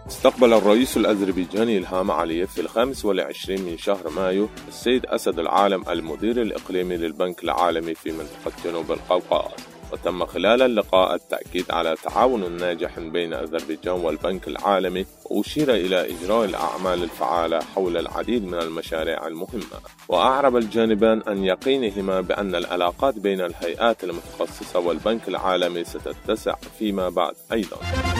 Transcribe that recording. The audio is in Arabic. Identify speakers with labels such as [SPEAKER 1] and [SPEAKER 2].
[SPEAKER 1] استقبل الرئيس الأذربيجاني إلهام علييف في 25 من شهر مايو السيد أسد العالم المدير الإقليمي للبنك العالمي في منطقة جنوب القوقاز، وتم خلال اللقاء التأكيد على تعاون ناجح بين أذربيجان والبنك العالمي، وأشير إلى إجراء الأعمال الفعالة حول العديد من المشاريع المهمة. وأعرب الجانبان عن يقينهما بأن العلاقات بين الهيئات المتخصصة والبنك العالمي ستتسع فيما بعد أيضا.